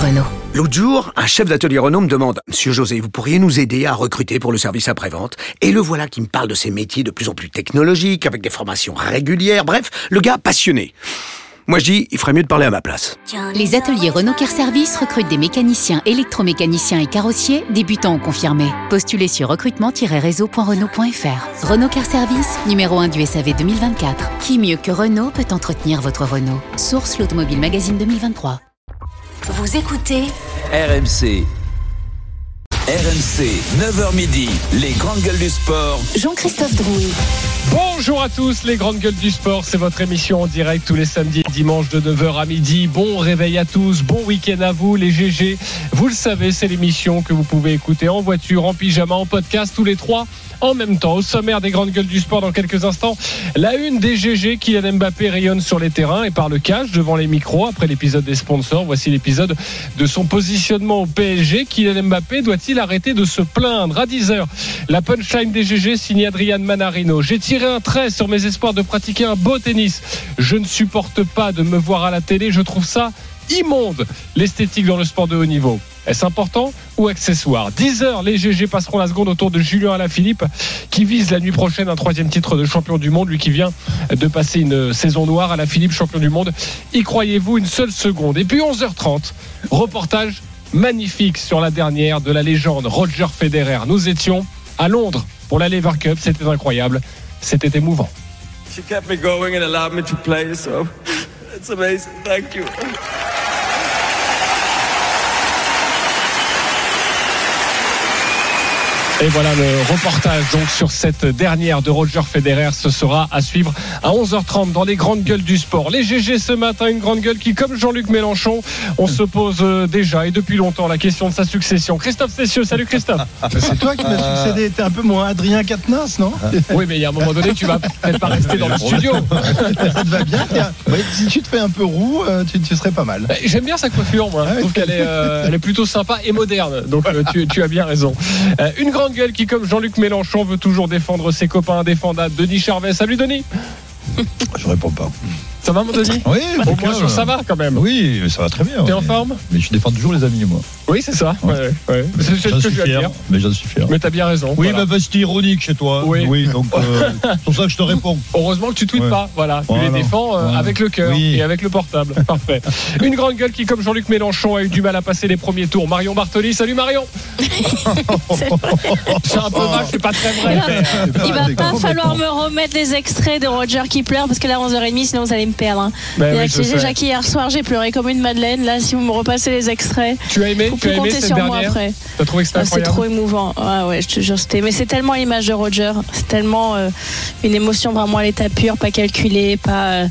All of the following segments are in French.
Renault. L'autre jour, un chef d'atelier Renault me demande « Monsieur José, vous pourriez nous aider à recruter pour le service après-vente ?» Et le voilà qui me parle de ces métiers de plus en plus technologiques, avec des formations régulières, bref, le gars passionné. Moi je dis, il ferait mieux de parler à ma place. Les ateliers Renault Car Service recrutent des mécaniciens, électromécaniciens et carrossiers, débutants ou confirmés. Postulez sur recrutement-réseau.renault.fr. Renault Car Service, numéro 1 du SAV 2024. Qui mieux que Renault peut entretenir votre Renault? Source l'Automobile Magazine 2023. Vous écoutez RMC. RMC, 9h midi, les grandes gueules du sport. Jean-Christophe Drouet. Bonjour à tous, les grandes gueules du sport, c'est votre émission en direct tous les samedis et dimanches de 9h à midi. Bon réveil à tous, bon week-end à vous les GG. Vous le savez, c'est l'émission que vous pouvez écouter en voiture, en pyjama, en podcast, tous les trois en même temps. Au sommaire des grandes gueules du sport dans quelques instants, la une des GG, Kylian Mbappé rayonne sur les terrains et par le cash devant les micros après l'épisode des sponsors. Voici l'épisode de son positionnement au PSG. Kylian Mbappé doit-il arrêter de se plaindre? À 10h, la punchline des GG signée Adrian Manarino. J'ai tiré un trait sur mes espoirs de pratiquer un beau tennis. Je ne supporte pas de me voir à la télé, je trouve ça immonde, l'esthétique dans le sport de haut niveau. Est-ce important ou accessoire? 10h, les GG passeront la seconde autour de Julien Alaphilippe qui vise la nuit prochaine un 3e titre de champion du monde, lui qui vient de passer une saison noire. Alaphilippe, champion du monde, y croyez-vous une seule seconde? Et puis 11h30, reportage magnifique sur la dernière de la légende Roger Federer. Nous étions à Londres pour la Lever Cup, c'était incroyable, c'était émouvant. She kept me going and allowed me to play, so it's amazing. Thank you. Et voilà le reportage donc sur cette dernière de Roger Federer. Ce sera à suivre à 11h30 dans les grandes gueules du sport. Les GG ce matin, une grande gueule qui, comme Jean-Luc Mélenchon, on se pose déjà et depuis longtemps la question de sa succession. Christophe Cessieux, salut Christophe. C'est toi qui m'as succédé, t'es un peu moins Adrien Quatennens, non? Oui, mais il y a un moment donné tu vas peut-être pas rester dans le studio. Ça te va bien, si tu te fais un peu roux, tu serais pas mal. J'aime bien sa coiffure, moi. Je trouve qu'elle est plutôt sympa et moderne. Donc tu as bien raison. Une grande gueule qui, comme Jean-Luc Mélenchon, veut toujours défendre ses copains indéfendables. Denis Charvet, salut Denis. Je réponds pas. Ça va mon Denis? Oui, au moins ça va quand même. Oui, ça va très bien. T'es en forme? Mais je défends toujours les amis, moi. Oui, c'est ça. Ouais. C'est ce que je veux dire. Mais j'en suis fier. Mais t'as bien raison. Oui, voilà. Bah c'était ironique chez toi. Oui, donc c'est pour ça que je te réponds. Heureusement que tu tweets pas. Voilà, tu les défends avec le cœur et avec le portable. Parfait. Une grande gueule qui, comme Jean-Luc Mélenchon, a eu du mal à passer les premiers tours. Marion Bartoli, salut Marion. C'est un peu vache, c'est pas très vrai. Il va pas falloir me remettre les extraits de Roger qui pleure parce que là 11h30 sinon vous allez me perdre. Jackie, hier soir j'ai pleuré comme une madeleine. Là si vous me repassez les extraits, tu as aimé cette dernière? T'as trouvé que c'était incroyable? C'est trop émouvant. Ouais, je te jure, mais c'est tellement l'image de Roger, c'est tellement une émotion vraiment à l'état pur, pas calculée, pas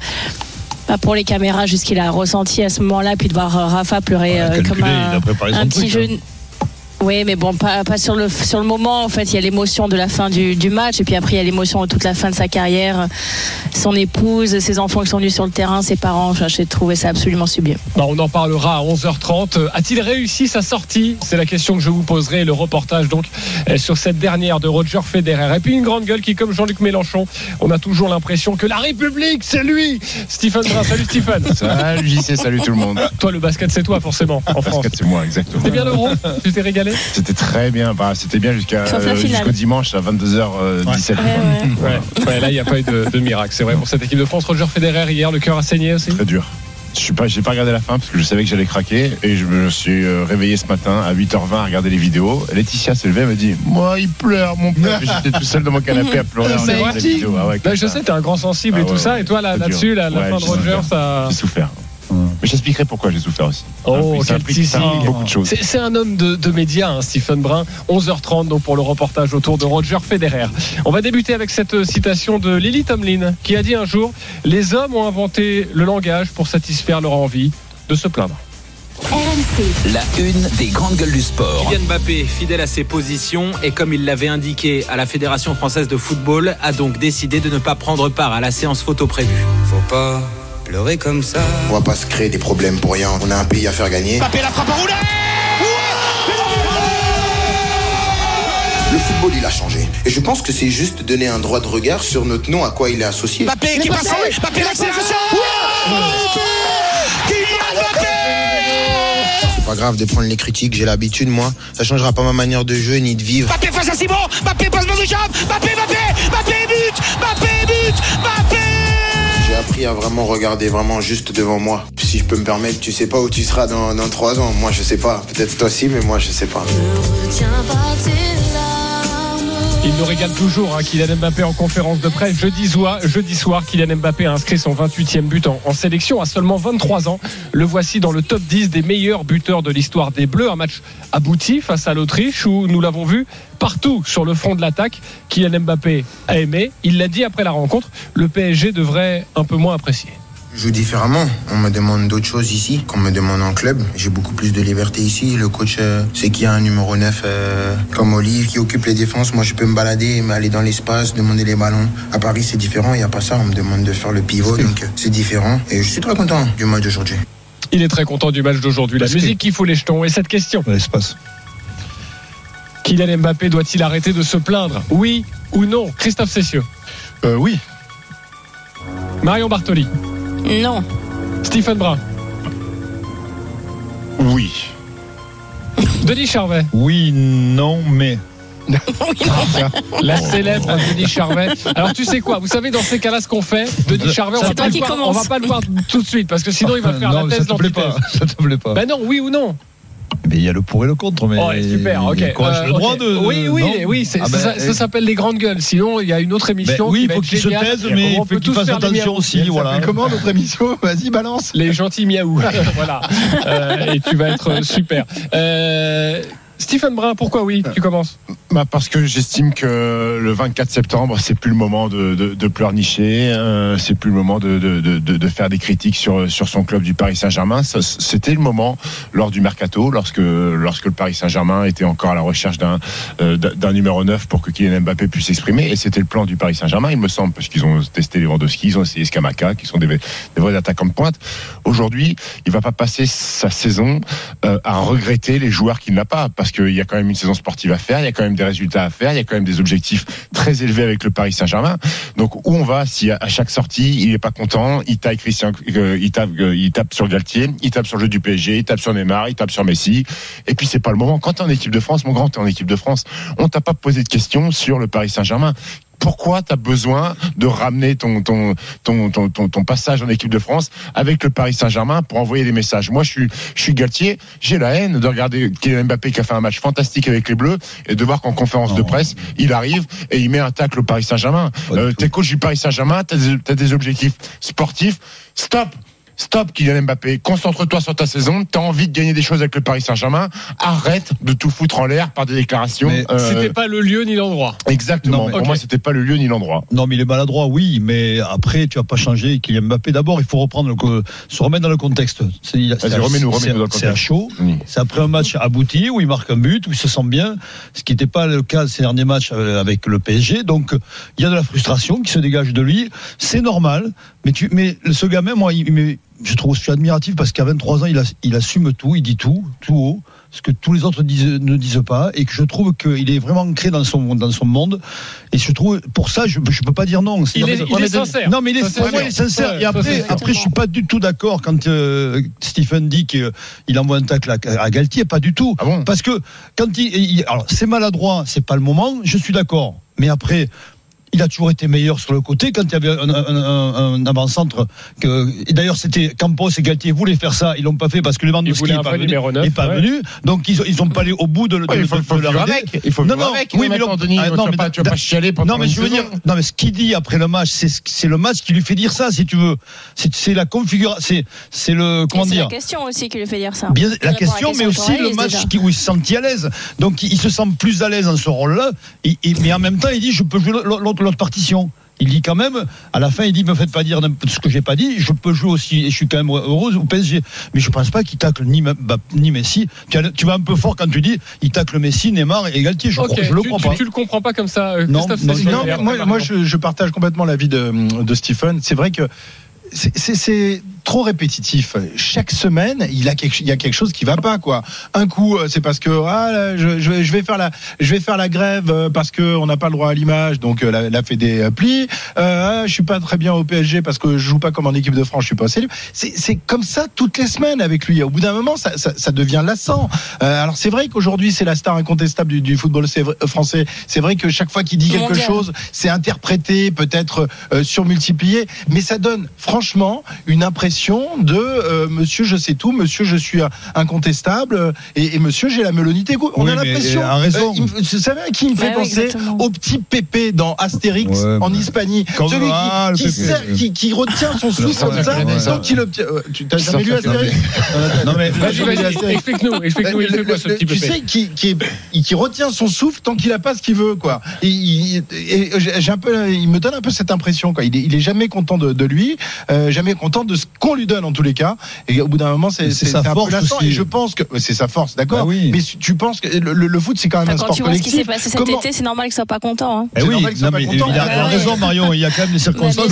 pour les caméras, juste qu'il a ressenti à ce moment-là, puis de voir Rafa pleurer comme un petit jeune. Oui, mais bon, pas sur le moment. En fait, il y a l'émotion de la fin du match, et puis après, il y a l'émotion de toute la fin de sa carrière. Son épouse, ses enfants qui sont venus sur le terrain, ses parents. J'ai trouvé ça absolument sublime. On en parlera à 11h30. A-t-il réussi sa sortie? C'est la question que je vous poserai. Le reportage, donc, sur cette dernière de Roger Federer. Et puis, une grande gueule qui, comme Jean-Luc Mélenchon, on a toujours l'impression que la République, c'est lui. Stephen Brun, salut Stephen. Salut JC, salut tout le monde. Toi, le basket, c'est toi, forcément, en France. Le basket, c'est moi, exactement. C'était bien l'Euro? Tu t'es régalé? C'était très bien, c'était bien jusqu'au dimanche à 22h17. Ouais, là il n'y a pas eu de miracle, c'est vrai pour cette équipe de France. Roger Federer hier, le cœur a saigné aussi. Très dur. J'ai pas regardé la fin parce que je savais que j'allais craquer et je me suis réveillé ce matin à 8h20 à regarder les vidéos. Laetitia s'est levée et m'a dit moi il pleure mon père. J'étais tout seul dans mon canapé à pleurer en regardant les vidéos. Je sais, t'es un grand sensible et tout ça, et toi là-dessus la fin de Roger, ça... J'ai souffert. Mais j'expliquerai pourquoi j'ai souffert aussi. Ça implique beaucoup de choses. C'est un homme de médias, Stephen Brun. 11h30 donc pour le reportage autour de Roger Federer. On va débuter avec cette citation de Lily Tomlin qui a dit un jour: les hommes ont inventé le langage pour satisfaire leur envie de se plaindre. RMC. La une des grandes gueules du sport. Kylian Mbappé, fidèle à ses positions et comme il l'avait indiqué à la Fédération française de football, a donc décidé de ne pas prendre part à la séance photo prévue. Faut pas pleurer comme ça. On va pas se créer des problèmes pour rien. On a un pays à faire gagner. Mbappé, la frappe enroulée. Le football, il a changé. Et je pense que c'est juste donner un droit de regard sur notre nom, à quoi il est associé. Mbappé qui passe en Mbappé, l'accélération. Kylian Mbappé. pas grave de prendre les critiques, j'ai l'habitude moi. Ça changera pas ma manière de jouer ni de vivre. Mbappé face à Simon, Mbappé passe dans les jambes, Mbappé but. J'ai appris à vraiment regarder vraiment juste devant moi. Si je peux me permettre, tu sais pas où tu seras dans 3 ans. Moi je sais pas, peut-être toi aussi, mais moi je sais pas. Il nous régale toujours, Kylian Mbappé en conférence de presse. Jeudi soir, Kylian Mbappé a inscrit son 28e but en sélection à seulement 23 ans. Le voici dans le top 10 des meilleurs buteurs de l'histoire des Bleus. Un match abouti face à l'Autriche où nous l'avons vu partout sur le front de l'attaque. Kylian Mbappé a aimé. Il l'a dit après la rencontre, le PSG devrait un peu moins apprécier. Je joue différemment. On me demande d'autres choses ici qu'on me demande en club. J'ai beaucoup plus de liberté ici. Le coach sait qu'il y a un numéro 9 comme Olive qui occupe les défenses. Moi, je peux me balader, aller dans l'espace, demander les ballons. À Paris, c'est différent. Il n'y a pas ça. On me demande de faire le pivot. Donc, c'est différent. Et je suis très content du match d'aujourd'hui. Il est très content du match d'aujourd'hui. La musique qui fout les jetons. Et cette question. L'espace. Kylian Mbappé doit-il arrêter de se plaindre ? Oui ou non ? Christophe Cessieux. Oui. Marion Bartoli. Non. Stephen Brun. Oui. Denis Charvet. Oui, non, mais. La célèbre Denis Charvet. Alors tu sais quoi, vous savez dans ces cas-là ce qu'on fait, Denis Charvet, on va pas le voir tout de suite parce que sinon il va faire la thèse d'antithèse. Ça te plaît pas. Ben non, oui ou non. Mais il y a le pour et le contre. Mais super, ok. Le droit de. Oui, ça s'appelle les grandes gueules. Sinon, il y a une autre émission. Oui, il faut qu'il se taise, mais il faut qu'il fasse attention aussi. Voilà. Comment notre émission ? Vas-y, balance. Les gentils miaou. Voilà. Et tu vas être super. Stephen Brun, pourquoi oui ? Tu commences ? Parce que j'estime que le 24 septembre, c'est plus le moment de pleurnicher, c'est plus le moment de faire des critiques sur son club du Paris Saint-Germain. C'était le moment lors du mercato, lorsque le Paris Saint-Germain était encore à la recherche d'un numéro 9 pour que Kylian Mbappé puisse s'exprimer. Et c'était le plan du Paris Saint-Germain, il me semble, parce qu'ils ont testé Lewandowski, ils ont essayé Scamacca, qui sont des vrais attaquants de pointe. Aujourd'hui, il va pas passer sa saison à regretter les joueurs qu'il n'a pas, parce qu'il y a quand même une saison sportive à faire, il y a quand même des résultats à faire, il y a quand même des objectifs très élevés avec le Paris Saint-Germain. Donc où on va si à chaque sortie il est pas content, il tape sur Galtier, il tape sur le jeu du PSG, il tape sur Neymar, il tape sur Messi. Et puis c'est pas le moment. Quand t'es en équipe de France, mon grand, t'es en équipe de France, on t'a pas posé de questions sur le Paris Saint-Germain. Pourquoi tu as besoin de ramener ton passage en équipe de France avec le Paris Saint-Germain pour envoyer des messages ? Moi, je suis Galtier, j'ai la haine de regarder Kylian Mbappé qui a fait un match fantastique avec les Bleus et de voir qu'en conférence de presse, il arrive et il met un tacle au Paris Saint-Germain. T'es coach du Paris Saint-Germain, t'as des objectifs sportifs. Stop Kylian Mbappé, concentre-toi sur ta saison, t'as envie de gagner des choses avec le Paris Saint-Germain, arrête de tout foutre en l'air par des déclarations. C'était pas le lieu ni l'endroit. Exactement, pour moi c'était pas le lieu ni l'endroit. Non mais il est maladroit, oui, mais après tu vas pas changer Kylian Mbappé. D'abord il faut se remettre dans le contexte. Remets-nous dans le contexte. C'est à chaud, c'est après un match abouti où il marque un but, où il se sent bien, ce qui n'était pas le cas ces derniers matchs avec le PSG, donc il y a de la frustration qui se dégage de lui, c'est normal, mais ce gamin, moi, je suis admiratif parce qu'à 23 ans, il assume tout, il dit tout haut, ce que tous les autres ne disent pas, et que je trouve qu'il est vraiment ancré dans son monde. Et je trouve, pour ça, je peux pas dire non. Il est sincère. Non, mais pour moi, il est sincère. Et après, je suis pas du tout d'accord quand Stephen dit qu'il envoie un tacle à Galtier, pas du tout. Ah bon ? Parce que quand alors c'est maladroit, c'est pas le moment. Je suis d'accord. Mais après, il a toujours été meilleur sur le côté quand il y avait un avant-centre et d'ailleurs c'était Campos et Galtier voulaient faire ça, ils l'ont pas fait parce que Lewandowski n'est pas venu, donc ils sont pas allés au bout de la il faut vivre avec. Il faut vivre avec. Oui, mais Denis, tu vas pas chialer pendant. Non, mais je veux dire, mais ce qu'il dit après le match, c'est le match qui lui fait dire ça, si tu veux. C'est la configuration, c'est le comment dire. C'est la question aussi qui lui fait dire ça. Bien la question, mais aussi le match où il se sentit à l'aise. Donc il se sent plus à l'aise dans ce rôle-là, mais en même temps il dit je peux jouer l'autre partition. Il dit quand même, à la fin, il dit, me faites pas dire ce que j'ai pas dit, je peux jouer aussi, et je suis quand même heureuse au PSG. Mais je pense pas qu'il tacle ni Messi. Tu vas un peu fort quand tu dis, il tacle Messi, Neymar et Galtier. Je le crois pas. Tu le comprends pas comme ça, Christophe? Non, moi, je partage complètement l'avis de Stephen. C'est vrai que c'est trop répétitif. Chaque semaine, il y a quelque chose qui va pas, quoi. Un coup, c'est parce que je vais faire la grève parce que on n'a pas le droit à l'image, donc la Fédé plie. Je suis pas très bien au PSG parce que je joue pas comme en équipe de France, je suis pas assez libre. C'est comme ça toutes les semaines avec lui. Au bout d'un moment, ça devient lassant. Alors c'est vrai qu'aujourd'hui, c'est la star incontestable du football français. C'est vrai que chaque fois qu'il dit quelque chose, c'est interprété, peut-être surmultiplié, mais ça donne franchement une impression de monsieur je sais tout, monsieur je suis incontestable et monsieur j'ai la melonité. On a l'impression. Vous savez à qui il me fait penser? Au petit Pépé dans Astérix en Hispanie. Celui qui retient son souffle comme ça tant qu'il obtient. Tu t'as jamais lu Astérix? Non mais explique-nous, il fait quoi ce petit Pépé? Tu sais qui retient son souffle tant qu'il a pas ce qu'il veut, quoi. Il me donne un peu cette impression, quoi. Il est jamais content de lui, jamais content de ce qu'on lui donne en tous les cas. Et au bout d'un moment, c'est un peu lassant. Et je pense que c'est sa force, d'accord. Mais tu penses que le foot, c'est quand même un sport collectif. Quand tu vois ce qui s'est passé cet été, c'est normal qu'il soit pas content. C'est normal qu'il soit pas content. Il a raison, Marion. Il y a quand même des circonstances.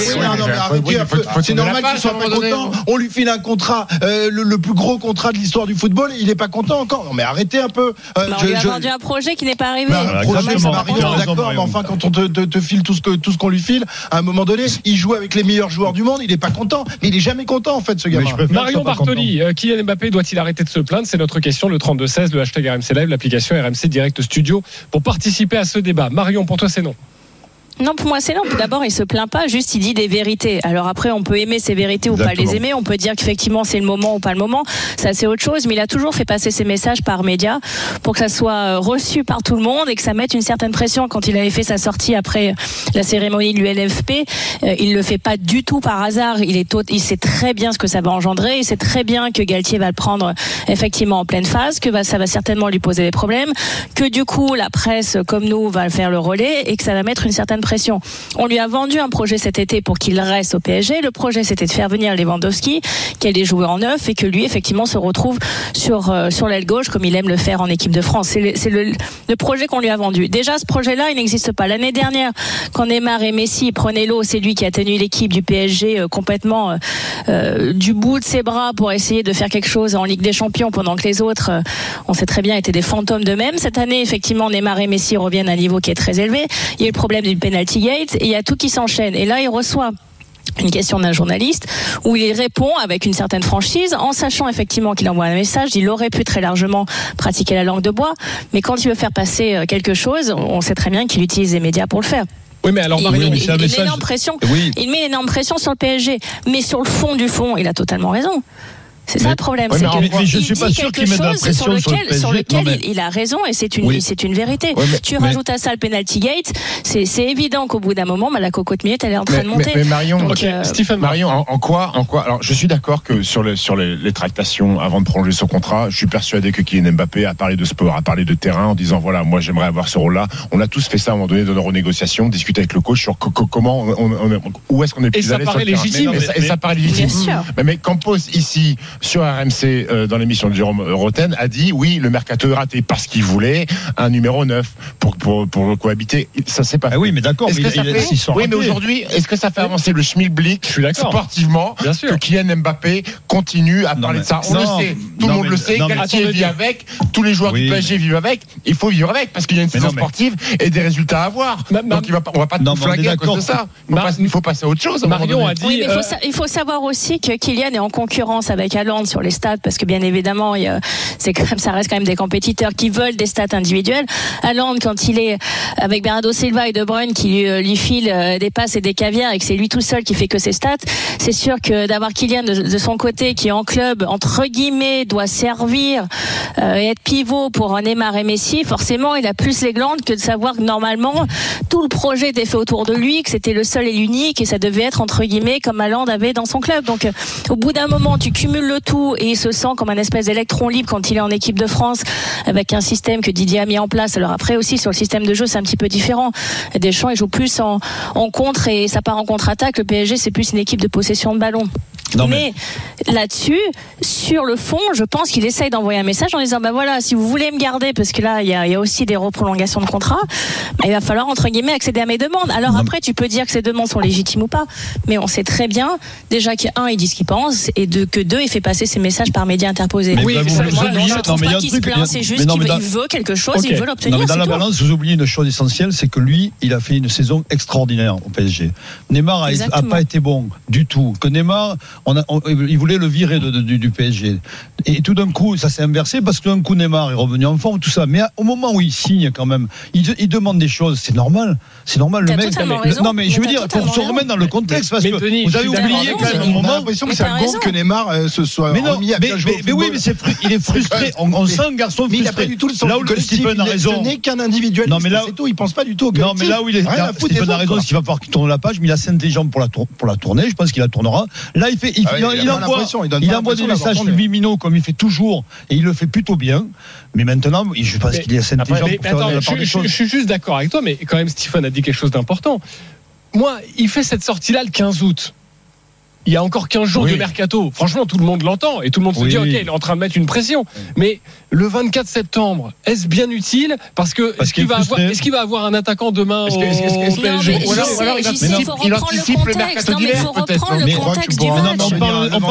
C'est normal qu'il soit pas content. On lui file un contrat, le plus gros contrat de l'histoire du football. Il est pas content encore. Non mais arrêtez un peu. On lui a vendu un projet qui n'est pas arrivé. Un projet, d'accord. Mais enfin, quand on te file tout ce qu'on lui file, à un moment donné, il joue avec les meilleurs joueurs du monde. Il est pas content. Mais il est jamais content en fait, ce gamin. Marion Bartoli, Kylian Mbappé doit-il arrêter de se plaindre? C'est notre question. Le 32-16, le hashtag RMC Live, l'application RMC Direct Studio pour participer à ce débat. Marion, pour toi, c'est non. Non, pour moi c'est non. D'abord, il se plaint pas, juste il dit des vérités. Alors après, on peut aimer ces vérités ou pas les aimer. On peut dire qu'effectivement c'est le moment ou pas le moment. Ça c'est autre chose. Mais il a toujours fait passer ses messages par médias pour que ça soit reçu par tout le monde et que ça mette une certaine pression. Quand il avait fait sa sortie après la cérémonie de l'UNFP, il le fait pas du tout par hasard. Il sait très bien ce que ça va engendrer. Il sait très bien que Galtier va le prendre effectivement en pleine phase, que ça va certainement lui poser des problèmes, que du coup la presse comme nous va faire le relais et que ça va mettre une certaine pression. On lui a vendu un projet cet été pour qu'il reste au PSG. Le projet, c'était de faire venir Lewandowski, qui allait jouer en neuf et que lui, effectivement, se retrouve sur l'aile gauche, comme il aime le faire en équipe de France. C'est le projet qu'on lui a vendu. Déjà, ce projet-là, il n'existe pas. L'année dernière, quand Neymar et Messi prenaient l'eau, c'est lui qui a tenu l'équipe du PSG complètement du bout de ses bras pour essayer de faire quelque chose en Ligue des Champions, pendant que les autres, on sait très bien, étaient des fantômes d'eux-mêmes. Cette année, effectivement, Neymar et Messi reviennent à un niveau qui est très élevé. Il y a eu le problème du penalty gate et il y a tout qui s'enchaîne. Et là, il reçoit une question d'un journaliste où il répond avec une certaine franchise en sachant effectivement qu'il envoie un message. Il aurait pu très largement pratiquer la langue de bois, mais quand il veut faire passer quelque chose, on sait très bien qu'il utilise les médias pour le faire. Oui, mais alors Marion, il met une énorme pression. Il met une énorme pression sur le PSG, mais sur le fond du fond, il a totalement raison. C'est ça le problème. Mais je suis pas sûr qu'il mette la pression sur lequel il a raison et c'est une vérité. Tu rajoutes à ça le penalty gate, c'est évident qu'au bout d'un moment, la cocotte minute, elle est en train de monter. Mais Marion, donc, Marion, en quoi alors, je suis d'accord que sur les tractations avant de prolonger son contrat, je suis persuadé que Kylian Mbappé a parlé de sport, a parlé de terrain, en disant voilà, moi j'aimerais avoir ce rôle-là. On a tous fait ça à un moment donné dans nos renégociations, discuter avec le coach sur comment, où est-ce qu'on est plus à l'aise sur le terrain. Et ça paraît légitime. Mais Campos ici sur RMC dans l'émission de Jérôme Roten a dit oui, le mercato est raté parce qu'il voulait un numéro 9 pour cohabiter. Ça c'est pas. Ah oui, mais d'accord. Mais aujourd'hui, est-ce que ça fait avancer le schmilblick sportivement que Kylian Mbappé continue à parler de ça? On le sait, tout le monde le sait. Galtier vit avec, tous les joueurs du PSG vivent avec. Il faut vivre avec parce qu'il y a une saison sportive et des résultats à avoir. Donc on va pas tout flinguer à cause de ça. Il faut passer à autre chose. Marion a dit. Il faut savoir aussi que Kylian est en concurrence avec Haaland sur les stats parce que bien évidemment ça reste quand même des compétiteurs qui veulent des stats individuelles. Haaland, quand il est avec Bernardo Silva et De Bruyne qui lui filent des passes et des caviars et que c'est lui tout seul qui fait que ses stats, c'est sûr que d'avoir Kylian de son côté qui en club entre guillemets doit servir et être pivot pour Neymar et Messi, forcément il a plus les glandes que de savoir que normalement tout le projet était fait autour de lui, que c'était le seul et l'unique et ça devait être entre guillemets comme Haaland avait dans son club. Donc au bout d'un moment tu cumules le tout et il se sent comme un espèce d'électron libre quand il est en équipe de France avec un système que Didier a mis en place. Alors après aussi sur le système de jeu c'est un petit peu différent. Deschamps il joue plus en contre et ça part en contre-attaque. Le PSG c'est plus une équipe de possession de ballon. Mais là-dessus, sur le fond, je pense qu'il essaye d'envoyer un message en disant voilà, si vous voulez me garder, parce que là il y a aussi des reprolongations de contrat, il va falloir entre guillemets accéder à mes demandes. Alors après, tu peux dire que ces demandes sont légitimes ou pas, mais on sait très bien déjà il dit ce qu'il pense, et que deux, il fait passer ses messages par médias interposés. Mais je ne trouve pas qu'il se plaint, c'est juste qu'il veut quelque chose, il veut l'obtenir. Non, mais dans la balance, vous oubliez une chose essentielle, c'est que lui, il a fait une saison extraordinaire au PSG. Neymar a pas été bon du tout. Que Neymar, il voulait le virer du PSG. Et tout d'un coup, ça s'est inversé parce que tout d'un coup, Neymar est revenu en forme, tout ça. Mais au moment où il signe, quand même, il demande des choses. C'est normal. C'est normal, le mec. Non, mais je veux dire, pour se remettre dans le contexte, parce que vous avez oublié quand même un moment. On a l'impression que ça gonfle que Neymar se soit remis à bien jouer au football. Mais oui, mais il est frustré. On sent un garçon frustré. Mais il n'a pas du tout le sens là où Stephen a raison. Ce n'est qu'un individuel. Non, mais là, c'est tout. Il pense pas du tout au collectif. Non, mais là où Stephen a raison, c'est qu'il va falloir qu'il tourne la page. Mais il a assez intelligent pour la tourner. Je pense qu'il la tournera. Là, il envoie des messages subliminaux comme il fait toujours, et il le fait plutôt bien. Mais maintenant, je pense qu'il est assez intelligent pour faire la part des choses. Je suis juste d'accord avec toi, mais quand même, Stephen a dit quelque chose d'important. Moi, il fait cette sortie-là le 15 août. Il y a encore 15 jours de mercato. Franchement, tout le monde l'entend et tout le monde se dit, OK, il est en train de mettre une pression. Mais le 24 septembre, est-ce bien utile? Parce est-ce qu'il va avoir un attaquant demain au PSG? Il anticipe le mercato d'hiver, peut-être. On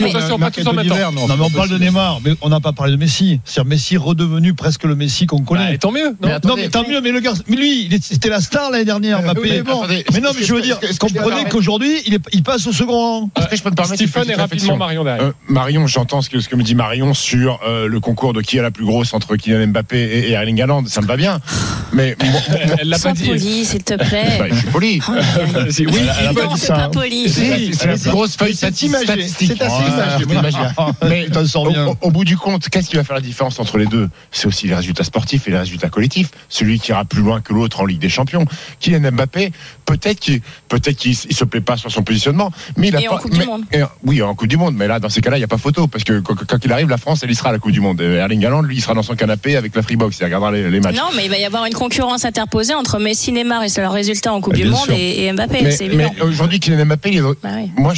parle de Neymar, mais on n'a pas parlé de Messi. C'est-à-dire Messi redevenu presque le Messi qu'on connaît. Tant mieux. Non, mais tant mieux. Mais le gars, lui, c'était la star l'année dernière, Mbappé. Mais non, mais je veux dire, comprenez qu'aujourd'hui, il passe au second rang. Est-ce que je peux me permettre Stephen et rapidement Marion derrière. Marion, j'entends ce que me dit Marion sur le concours de qui est la plus grosse entre Kylian Mbappé et Erling Haaland. Ça me va bien. Mais elle l'a pas dit. Sois poli, s'il te plaît. Je suis poli. Oui, elle a pas dit ça. Pas poli. C'est la plus grosse feuille statistique. C'est assez imagé. Mais au bout du compte, qu'est-ce qui va faire la différence entre les deux? C'est aussi les résultats sportifs et les résultats collectifs. Celui qui ira plus loin que l'autre en Ligue des Champions. Kylian Mbappé, peut-être qu'il se plaît pas sur son positionnement, mais il a pas. Oui, en Coupe du Monde, mais là, dans ces cas-là, il n'y a pas photo, parce que quand il arrive, la France, elle y sera à la Coupe du Monde. Erling Haaland, lui, il sera dans son canapé avec la Freebox, il regardera les matchs. Non, mais il va y avoir une concurrence interposée entre Messi, Neymar et leurs résultats en Coupe du Monde et Mbappé, c'est évident. Mais aujourd'hui, Kylian Mbappé, moi,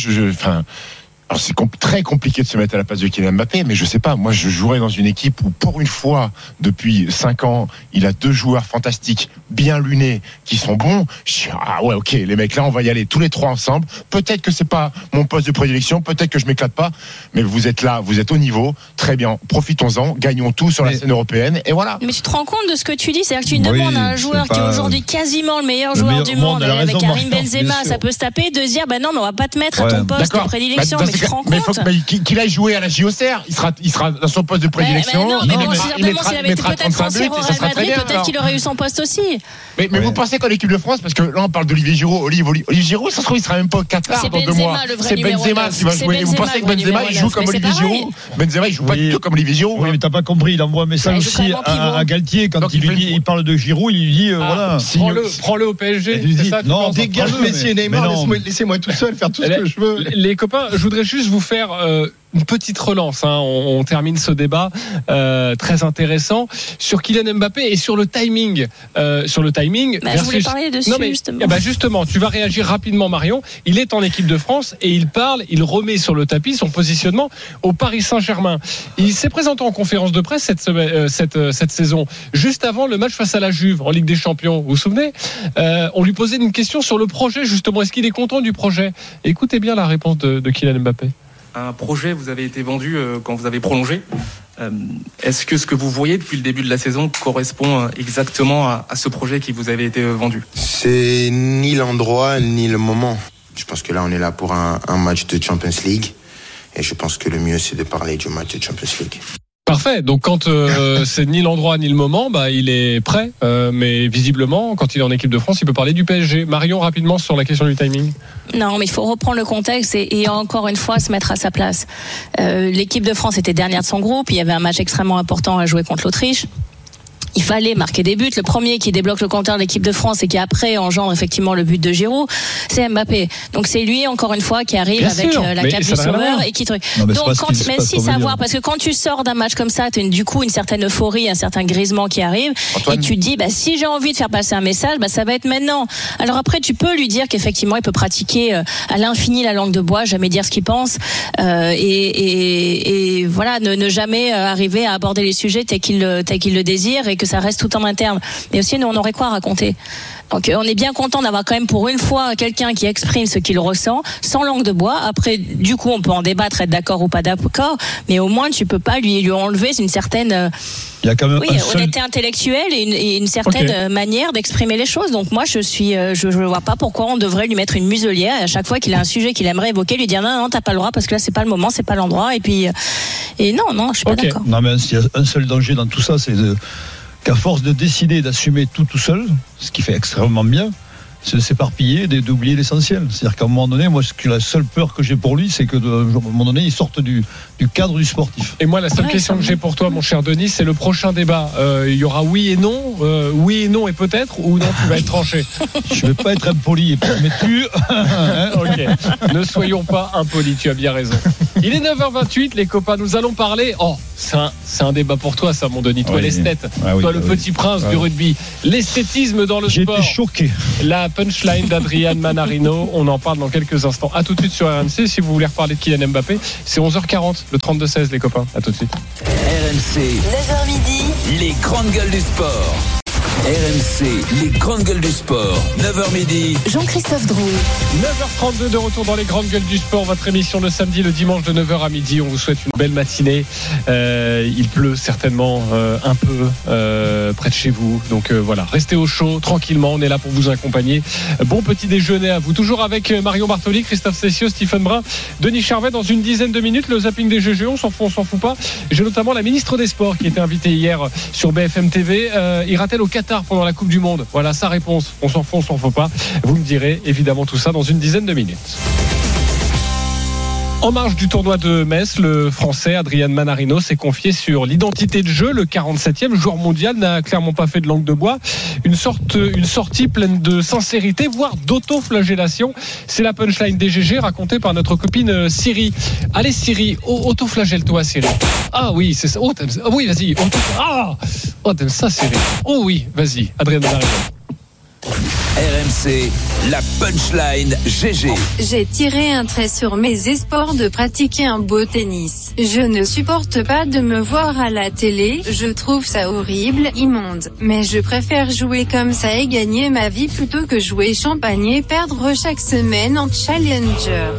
alors c'est très compliqué de se mettre à la place de Kylian Mbappé, mais je sais pas, moi je jouerais dans une équipe où pour une fois, depuis 5 ans, il a 2 joueurs fantastiques, bien lunés, qui sont bons. Je dis, ah ouais, ok, les mecs là, on va y aller tous les 3 ensemble. Peut-être que c'est pas mon poste de prédilection, peut-être que je m'éclate pas, mais vous êtes là, vous êtes au niveau, très bien, profitons-en, gagnons tout sur la scène européenne, et voilà. Mais tu te rends compte de ce que tu dis, c'est-à-dire que tu demandes à un joueur qui est aujourd'hui quasiment le meilleur joueur du monde, avec Karim Benzema, ça peut se taper, de dire, bah non, mais on va pas te mettre à ton poste de prédilection. Mais il faut qu'il aille jouer à la JOCR. Il sera dans son poste de prédilection. Il mettra 35 buts et ça sera très bien. Peut-être qu'il aurait eu son poste aussi. Mais vous pensez qu'en équipe de France, parce que là on parle d'Olivier Giroud, Olivier Giroud, ça se trouve il sera même pas au Qatar dans 2 mois. C'est Benzema qui va jouer. Et vous pensez que Benzema il joue comme Olivier Giroud? Benzema il joue pas du tout comme Olivier Giroud. Oui, mais t'as pas compris. Il envoie un message aussi à Galtier quand il parle de Giroud. Il lui dit voilà, prends-le au PSG. Non, dégage Messi et Neymar. Laissez-moi tout seul faire tout ce que je veux. Les copains, je voudrais juste vous faire une petite relance. On termine ce débat très intéressant sur Kylian Mbappé et sur le timing. Je voulais parler dessus, justement. Justement, tu vas réagir rapidement, Marion. Il est en équipe de France et il remet sur le tapis son positionnement au Paris Saint-Germain. Il s'est présenté en conférence de presse cette saison, juste avant le match face à la Juve en Ligue des Champions. Vous vous souvenez? On lui posait une question sur le projet, justement. Est-ce qu'il est content du projet? Écoutez bien la réponse de Kylian Mbappé. Un projet vous avez été vendu quand vous avez prolongé. Est-ce que ce que vous voyez depuis le début de la saison correspond exactement à ce projet qui vous avait été vendu? C'est ni l'endroit ni le moment. Je pense que là on est là pour un match de Champions League et je pense que le mieux c'est de parler du match de Champions League. Parfait. Donc quand c'est ni l'endroit ni le moment, il est prêt. Mais visiblement, quand il est en équipe de France, il peut parler du PSG. Marion, rapidement sur la question du timing. Non, mais il faut reprendre le contexte et encore une fois se mettre à sa place. L'équipe de France était dernière de son groupe. Il y avait un match extrêmement important à jouer contre l'Autriche. il fallait marquer des buts. Le premier qui débloque le compteur de l'équipe de France et qui après engendre effectivement le but de Giroud, c'est Mbappé. Donc c'est lui encore une fois qui arrive Bien avec sûr, la mais cape ça du n'a rien à sauveur voir. et qui truc. Non, mais Donc c'est pas ce ça qu'on veut voir dire. parce que quand tu sors d'un match comme ça, tu as du coup une certaine euphorie, un certain grisement qui arrive Antoine. et tu te dis si j'ai envie de faire passer un message, ça va être maintenant. Alors après tu peux lui dire qu'effectivement il peut pratiquer à l'infini la langue de bois, jamais dire ce qu'il pense et voilà ne jamais arriver à aborder les sujets tel qu'il le désire et que ça reste tout en interne. Mais aussi nous on aurait quoi à raconter. Donc on est bien content d'avoir quand même pour une fois quelqu'un qui exprime ce qu'il ressent sans langue de bois. Après du coup on peut en débattre, être d'accord ou pas d'accord, mais au moins tu peux pas lui enlever une certaine Il y a quand même honnêteté intellectuelle et une certaine manière d'exprimer les choses. Donc moi je vois pas pourquoi on devrait lui mettre une muselière et à chaque fois qu'il a un sujet qu'il aimerait évoquer lui dire non t'as pas le droit parce que là c'est pas le moment, c'est pas l'endroit et non je suis pas d'accord. Non mais il y a un seul danger dans tout ça, c'est qu'à force de décider d'assumer tout seul, ce qui fait extrêmement bien, c'est de s'éparpiller et d'oublier l'essentiel. C'est-à-dire qu'à un moment donné, moi, la seule peur que j'ai pour lui, c'est qu'à un moment donné, il sorte du cadre du sportif. Et moi, la seule question que j'ai pour toi, mon cher Denis, c'est le prochain débat. Il y aura oui et non et peut-être, ou non, tu vas être tranché. Je vais pas être impoli, mais Ok. Ne soyons pas impolis, tu as bien raison. Il est 9h28, les copains, nous allons parler. C'est un débat pour toi, ça, mon Denis. Toi, l'esthète. Toi, le petit prince du rugby. L'esthétisme dans le sport. J'ai été choqué. La punchline d'Adrian Manarino. On en parle dans quelques instants. À tout de suite sur RMC. Si vous voulez reparler de Kylian Mbappé, c'est 11h40, le 32-16, les copains. À tout de suite. RMC, 9h midi, les grandes gueules du sport. RMC, les grandes gueules du sport. 9h midi. Jean-Christophe Drouet. 9h32 de retour dans les grandes gueules du sport. Votre émission le samedi, le dimanche de 9h à midi. On vous souhaite une belle matinée. Il pleut certainement un peu près de chez vous. Donc voilà, restez au chaud, tranquillement. On est là pour vous accompagner. Bon petit déjeuner à vous. Toujours avec Marion Bartoli, Christophe Cessieux, Stephen Brun, Denis Charvet. Dans une dizaine de minutes, le zapping des GG. On s'en fout pas. J'ai notamment la ministre des Sports qui était invitée hier sur BFM TV. Ira-t-elle au Qatar pendant la Coupe du Monde? Voilà sa réponse. On s'en fout pas. Vous me direz évidemment tout ça dans une dizaine de minutes. En marge du tournoi de Metz, le Français Adrian Manarino s'est confié sur l'identité de jeu. Le 47e joueur mondial n'a clairement pas fait de langue de bois. Une sortie pleine de sincérité, voire d'autoflagellation. C'est la punchline des GG racontée par notre copine Siri. Allez Siri, autoflagelle-toi Siri. Ah oui, c'est ça. Oh, t'aimes ça. Oui, vas-y. T'aimes ça Siri. Oh oui, vas-y, Adrian Manarino. RMC, la punchline GG. J'ai tiré un trait sur mes espoirs de pratiquer un beau tennis. Je ne supporte pas de me voir à la télé, je trouve ça horrible, immonde. Mais je préfère jouer comme ça et gagner ma vie plutôt que jouer champagne et perdre chaque semaine en challenger.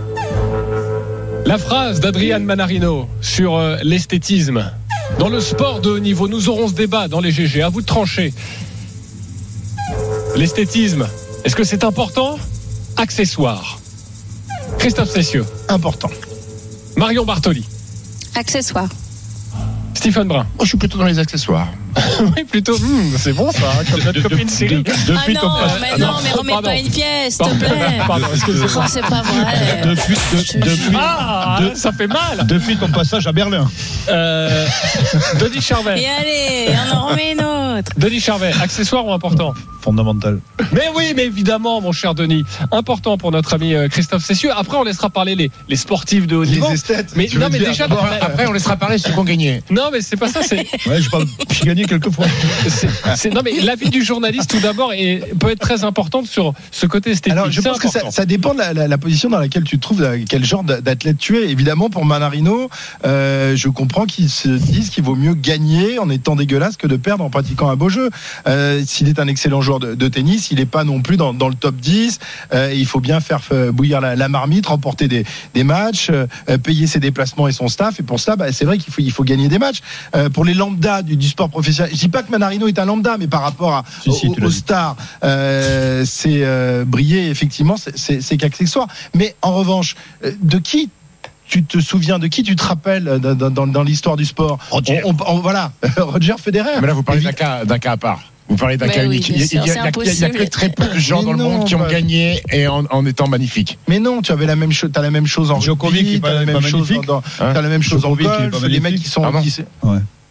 La phrase d'Adrian Manarino sur l'esthétisme. Dans le sport de haut niveau, nous aurons ce débat dans les GG. À vous de trancher. L'esthétisme, est-ce que c'est important? Accessoire. Christophe Cessieux. Important. Marion Bartoli. Accessoire. Stephen Brun. Moi, je suis plutôt dans les accessoires. Oui, plutôt. C'est bon ça, hein, comme notre copine Siri. Mais remets pas une pièce, s'il te plaît. Pardon, excusez-moi. C'est pas vrai. Ça fait mal. Depuis ton passage à Berlin. Denis Charvet. Et allez, on en remet une autre. Denis Charvet, accessoire ou important? Fondamental. Mais oui, mais évidemment, mon cher Denis, important pour notre ami Christophe Cessieux. Après, on laissera parler les sportifs de haut niveau. Les esthètes. Mais non, mais déjà. Après, on laissera parler ceux qui ont gagné. Non, mais c'est pas ça. Ouais, j'ai gagné quelques fois. Non, mais l'avis du journaliste, tout d'abord, peut être très importante sur ce côté esthétique. Alors, je pense que ça dépend de la position dans laquelle tu te trouves, quel genre d'athlète tu es. Évidemment, pour Manarino, je comprends qu'ils se disent qu'il vaut mieux gagner en étant dégueulasse que de perdre en pratiquant un beau jeu. S'il est un excellent joueur de tennis, il n'est pas non plus dans le top 10. Il faut bien faire bouillir la marmite, remporter des matchs, payer ses déplacements et son staff. Et pour ça, c'est vrai qu'il faut gagner des matchs. Pour les lambdas du sport professionnel, je dis pas que Manarino est un lambda, mais par rapport aux stars, c'est briller, effectivement, c'est qu'accessoire. Mais en revanche, de qui tu te souviens, de qui tu te rappelles dans l'histoire du sport? Roger. Voilà, Roger Federer. Mais là, vous parlez d'un cas à part. Vous parlez d'un cas unique. Il y a que très peu de gens dans le monde qui ont gagné et en étant magnifiques. Mais non, tu avais la même chose. T'as la même chose en Djokovic, rugby, t'as la même chose t'as la même chose en golf. Les mecs qui sont.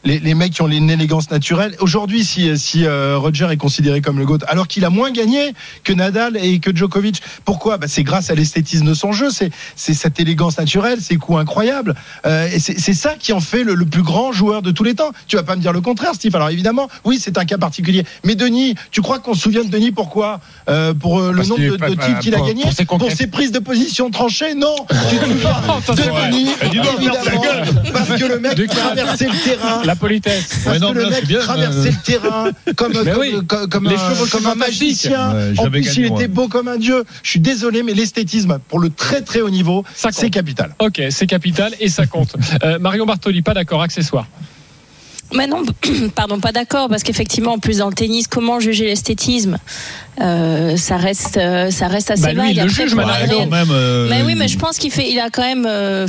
les mecs qui ont une élégance naturelle. Aujourd'hui, si Roger est considéré comme le GOAT, alors qu'il a moins gagné que Nadal et que Djokovic, pourquoi ? C'est grâce à l'esthétisme de son jeu, c'est cette élégance naturelle, ces coups incroyables. Et c'est ça qui en fait le plus grand joueur de tous les temps. Tu vas pas me dire le contraire, Steve. Alors évidemment, oui, c'est un cas particulier. Mais Denis, tu crois qu'on se souvient de Denis pourquoi ? Pour le nombre de titres qu'il a gagné, pour ses prises de position tranchées ? Non. Tu te souviens de Denis, évidemment, parce que le mec traversait le terrain. La politesse. Parce que le mec traversait le terrain comme un magicien. En plus, il était beau comme un dieu. Je suis désolé, mais l'esthétisme pour le très très haut niveau, c'est capital. Ok, c'est capital et ça compte. Marion Bartoli, pas d'accord, accessoire. Mais non, pardon, pas d'accord, parce qu'effectivement, en plus dans le tennis, comment juger l'esthétisme ? Ça reste assez vague. Lui, il le juge, quand même. Mais oui, mais je pense il a quand même.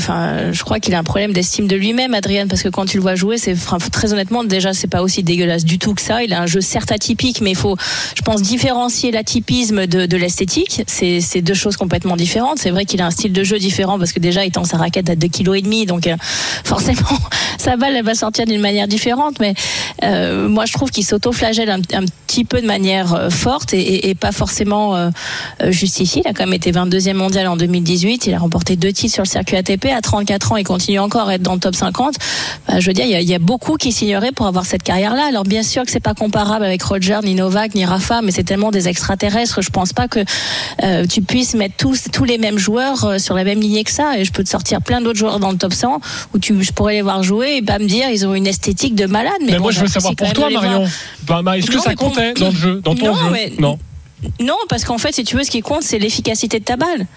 Je crois qu'il a un problème d'estime de lui-même, Adrian, parce que quand tu le vois jouer, très honnêtement, déjà, c'est pas aussi dégueulasse du tout que ça. Il a un jeu certes atypique, mais il faut, je pense, différencier l'atypisme de l'esthétique. C'est deux choses complètement différentes. C'est vrai qu'il a un style de jeu différent, parce que déjà, il tend sa raquette à 2,5 kg, donc forcément, sa balle, elle va sortir d'une manière différente. Mais moi, je trouve qu'il s'auto-flagelle un petit peu de manière forte et pas forcément justifié. Il a quand même été 22e mondial en 2018. Il a remporté 2 titres sur le circuit ATP. À 34 ans, il continue encore à être dans le top 50. Je veux dire, il y a beaucoup qui signeraient pour avoir cette carrière-là. Alors bien sûr que c'est pas comparable avec Roger, ni Novak, ni Rafa, mais c'est tellement des extraterrestres. Je pense pas que tu puisses mettre tous les mêmes joueurs sur la même lignée que ça. Et je peux te sortir plein d'autres joueurs dans le top 100 où je pourrais les voir jouer et pas me dire ils ont une esthétique de malade. Mais moi, je veux savoir pour toi, Marion. Est-ce que ça comptait dans le jeu, dans ton jeu ? Non. Non, parce qu'en fait, si tu veux, ce qui compte, c'est l'efficacité de ta balle.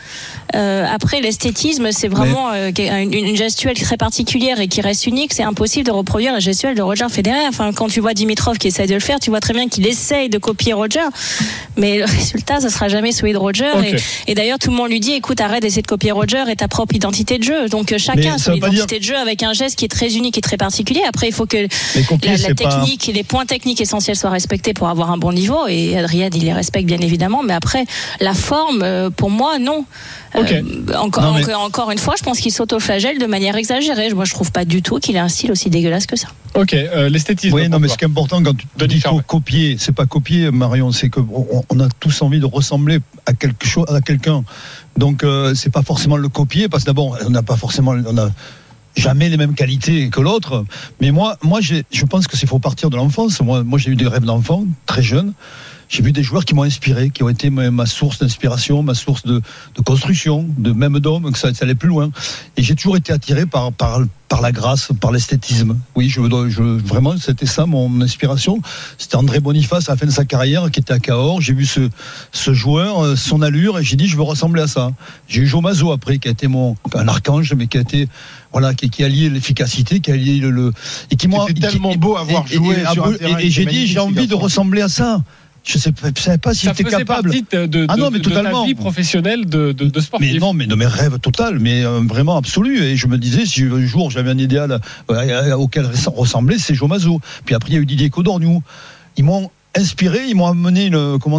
Après, l'esthétisme, c'est vraiment une gestuelle très particulière et qui reste unique. C'est impossible de reproduire la gestuelle de Roger Federer. Enfin, quand tu vois Dimitrov qui essaie de le faire, tu vois très bien qu'il essaye de copier Roger, mais le résultat, ça sera jamais celui de Roger. Okay. Et d'ailleurs, tout le monde lui dit, écoute, arrête d'essayer de copier Roger et ta propre identité de jeu. Donc chacun a son identité de jeu avec un geste qui est très unique et très particulier. Après, il faut que la technique, les points techniques essentiels soient respectés pour avoir un bon niveau. Et Adrien, il les respecte bien évidemment, mais après la forme, pour moi, non. Okay. Encore une fois, je pense qu'il s'auto-flagelle de manière exagérée. Moi, je trouve pas du tout qu'il a un style aussi dégueulasse que ça. Ok, l'esthétisme. Oui, non, mais ce qui est important quand tu dis copier, c'est pas copier, Marion, c'est que on a tous envie de ressembler à quelque chose, à quelqu'un. Donc, c'est pas forcément le copier, parce que d'abord, on a jamais les mêmes qualités que l'autre. Mais moi, je pense que c'est faut partir de l'enfance. Moi, j'ai eu des rêves d'enfant, très jeune. J'ai vu des joueurs qui m'ont inspiré, qui ont été ma source d'inspiration, ma source de construction, même d'homme, que ça allait plus loin. Et j'ai toujours été attiré par la grâce, par l'esthétisme. Oui, vraiment, c'était ça mon inspiration. C'était André Boniface à la fin de sa carrière, qui était à Cahors. J'ai vu ce joueur, son allure, et j'ai dit, je veux ressembler à ça. J'ai eu Joe Mazzo après, qui a été un archange, mais qui a été, voilà, qui a lié l'efficacité, qui a lié et qui m'a. C'était tellement beau à voir jouer sur un terrain. Et j'ai dit, j'ai envie de ressembler à ça. Je savais pas si j'étais capable. Ça faisait partie de ta vie professionnelle de sportif. Mais non, mais de mes rêves total, mais vraiment absolu. Et je me disais, si un jour j'avais un idéal auquel ressembler, c'est Joe Mazzo. Puis après, il y a eu Didier Codorniou. Ils m'ont inspiré, ils m'ont amené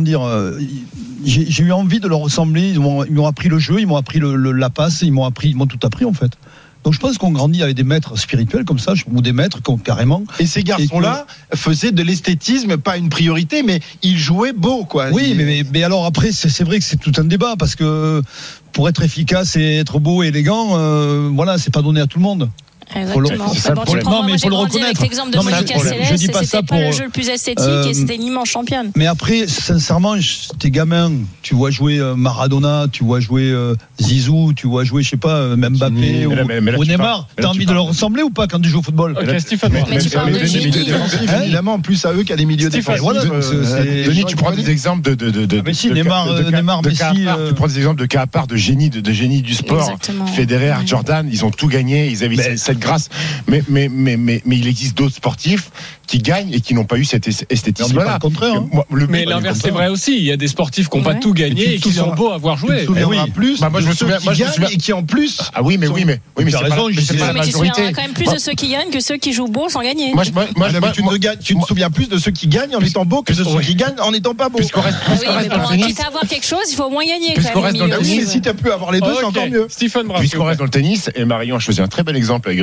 j'ai eu envie de leur ressembler. Ils m'ont appris le jeu, ils m'ont appris la passe, ils m'ont tout appris en fait. Donc je pense qu'on grandit avec des maîtres spirituels comme ça, ou des maîtres carrément. Et ces garçons-là faisaient de l'esthétisme pas une priorité, mais ils jouaient beau, quoi. Oui, mais alors après, c'est vrai que c'est tout un débat, parce que pour être efficace et être beau et élégant, voilà, c'est pas donné à tout le monde. Exactement. C'est ça le problème. Non, mais il faut le reconnaître. Avec l'exemple de Monica Seles, je dis pas ça pour le jeu le plus esthétique et c'était une immense championne. Mais après, sincèrement, t'es gamin, tu vois jouer Maradona, tu vois jouer Zizou, tu vois jouer, je sais pas, Mbappé ou Neymar. T'as envie de leur ressembler ou pas quand tu joues au football? Ok, Stéphane. Mais tu parles de génie. Évidemment, plus à eux qu'à des milieux défensifs. Denis, tu prends des exemples de Messi, Neymar, Messi. Tu prends des exemples de cas à part, de génie du sport. Federer, Jordan, ils ont tout gagné, ils avaient cette grâce, mais il existe d'autres sportifs qui gagnent et qui n'ont pas eu cet esthétisme-là. Mais l'inverse c'est vrai aussi. Il y a des sportifs qui n'ont pas tout gagné et qui sont beaux à voir jouer. Tu te souviendras plus. Moi, je me souviens et qui en plus. Ah oui, mais tu as raison. C'est pas la majorité. Il y a quand même plus de ceux qui gagnent que ceux qui jouent beau sans gagner. Tu te souviens plus de ceux qui gagnent en étant beaux que de ceux qui gagnent en n'étant pas beaux. Pour avoir quelque chose, il faut au moins gagner. Oui, mais si tu as pu avoir les deux, c'est encore mieux. Puisqu'on reste dans le tennis, et Marion a choisi un très bel exemple avec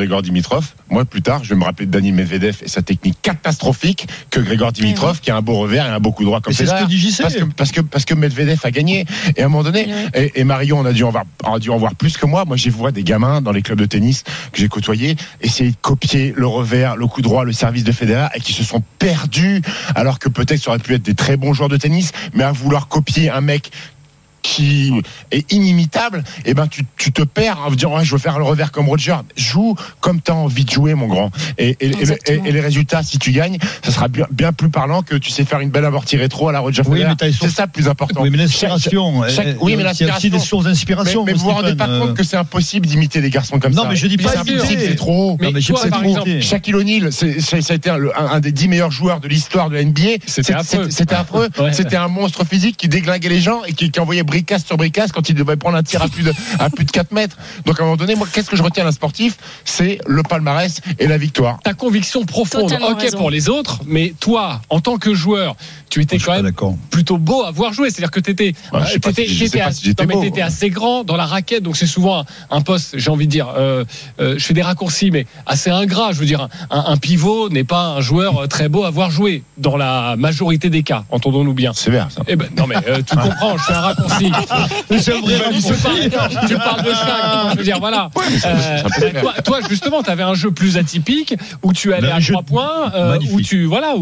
Grégor Dimitrov. Moi, plus tard, je vais me rappeler de Daniil Medvedev et sa technique catastrophique que Grégor Dimitrov, qui a un beau revers et un beau coup droit comme ça. C'est ce que dit JC. Parce que Medvedev a gagné. Et à un moment donné, et Marion, on a dû en voir plus que moi. Moi, j'ai vu des gamins dans les clubs de tennis que j'ai côtoyés essayer de copier le revers, le coup droit, le service de Federer et qui se sont perdus alors que peut-être ça aurait pu être des très bons joueurs de tennis, mais à vouloir copier un mec qui est inimitable, et ben tu te perds en disant je veux faire le revers comme Roger. Joue comme tu as envie de jouer, mon grand. Et les résultats, si tu gagnes, ça sera bien plus parlant que tu sais faire une belle amortie rétro à la Roger Federer. C'est ça le plus important. Oui, mais l'inspiration. Oui, mais il y a aussi des sources d'inspiration. Mais vous vous rendez pas compte que c'est impossible d'imiter des garçons comme ça. Non, mais je dis pas impossible, c'est trop haut. Mais toi, par exemple, Shaquille O'Neal, ça a été un des 10 meilleurs joueurs de l'histoire de la NBA. C'était affreux. C'était un monstre physique qui déglinguait les gens et qui envoyait bricasse sur bricasse quand il devait prendre un tir à plus de 4 mètres. Donc à un moment donné, moi, qu'est-ce que je retiens d'un sportif ? C'est le palmarès et la victoire. Ta conviction profonde, pour les autres, mais toi, en tant que joueur, tu étais quand même plutôt beau à voir jouer. C'est-à-dire que t'étais assez grand dans la raquette, donc c'est souvent un poste, j'ai envie de dire, je fais des raccourcis, mais assez ingrat. Je veux dire, un pivot n'est pas un joueur très beau à voir jouer dans la majorité des cas, entendons-nous bien. C'est vrai, ça. Eh ben, non mais tu comprends, je fais un raccourci. C'est un vrai tu parles de Shaq, je veux dire, voilà. Toi, justement, tu avais un jeu plus atypique où tu allais à 3 points, où tu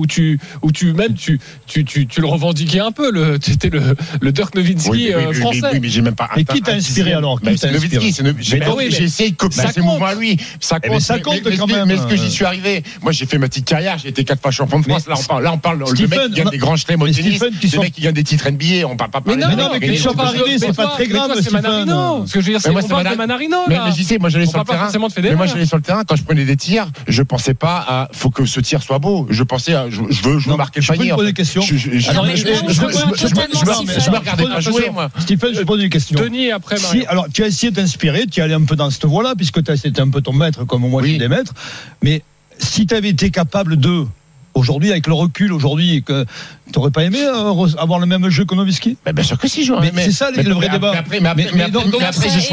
le revendiquais un peu. C'était le Dirk Nowitzki français. Oui, mais j'ai même pas. Mais qui t'a inspiré alors ? C'est Nowitzki. J'ai essayé de copier ses mouvements à lui. Ça compte quand même. Mais est-ce que j'y suis arrivé ? Moi, j'ai fait ma petite carrière. J'ai été 4 fois champion de France. Là, on parle le mec qui gagne des grands chelems au tennis, le mec qui gagne des titres NBA. On parle pas. Mais non, mais que tu sois pas arrivé, c'est pas très grave. C'est Manarino. Ce que je veux dire, c'est qu'on parle de Manarino. Mais j'y sais, moi j'allais sur le terrain. Mais moi j'allais sur le terrain quand je prenais des tirs, je pensais pas à faut que ce tir soit beau. Je pensais à je veux marquer le panier. Je peux te poser une question. Je me regardais pas jouer, moi. Stephen, je pose une question. Denis, après Mario. Alors, tu as essayé de t'inspirer, tu es allé un peu dans cette voie-là, puisque c'était un peu ton maître, comme moi je suis des maîtres. Mais si tu avais été capable de. Aujourd'hui, avec le recul, que tu n'aurais pas aimé avoir le même jeu que Nowitzki ? Bien sûr que si, mais c'est ça le vrai débat. Mais après, j'ai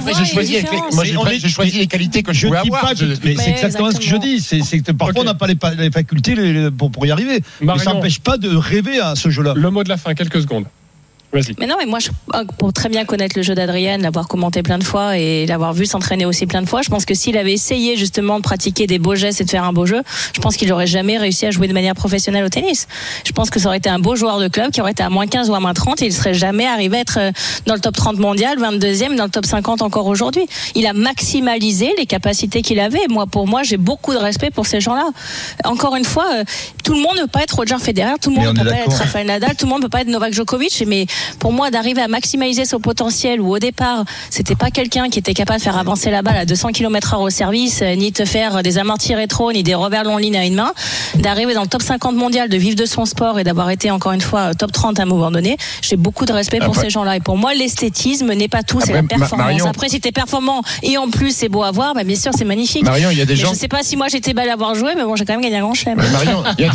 choisi les qualités que je pouvais avoir. Mais c'est exactement ce que je dis. C'est que parfois, on n'a pas les facultés pour y arriver. Mais ça n'empêche pas de rêver à ce jeu-là. Le mot de la fin, quelques secondes. Vas-y. Mais non, mais moi, pour très bien connaître le jeu d'Adrian, l'avoir commenté plein de fois et l'avoir vu s'entraîner aussi plein de fois, je pense que s'il avait essayé justement de pratiquer des beaux gestes et de faire un beau jeu, je pense qu'il n'aurait jamais réussi à jouer de manière professionnelle au tennis. Je pense que ça aurait été un beau joueur de club qui aurait été à moins 15 ou à moins 30 et il ne serait jamais arrivé à être dans le top 30 mondial, 22e, dans le top 50 encore aujourd'hui. Il a maximalisé les capacités qu'il avait. Pour moi, j'ai beaucoup de respect pour ces gens-là. Encore une fois, tout le monde ne peut pas être Roger Federer, tout le monde ne peut pas être Rafael Nadal, tout le monde ne peut pas être Novak Djokovic, mais pour moi, d'arriver à maximiser son potentiel où au départ, c'était pas quelqu'un qui était capable de faire avancer la balle à 200 km/h au service, ni de faire des amortis rétro, ni des revers long ligne à une main, d'arriver dans le top 50 mondial, de vivre de son sport et d'avoir été encore une fois top 30 à un moment donné. J'ai beaucoup de respect pour ces gens-là. Et pour moi, l'esthétisme n'est pas tout, c'est la performance. Après, si t'es performant et en plus c'est beau à voir, bien sûr, c'est magnifique. Marion, il y a des gens. Je sais pas si moi j'étais belle à voir jouer, mais bon, j'ai quand même gagné un grand chelem. Marion, il y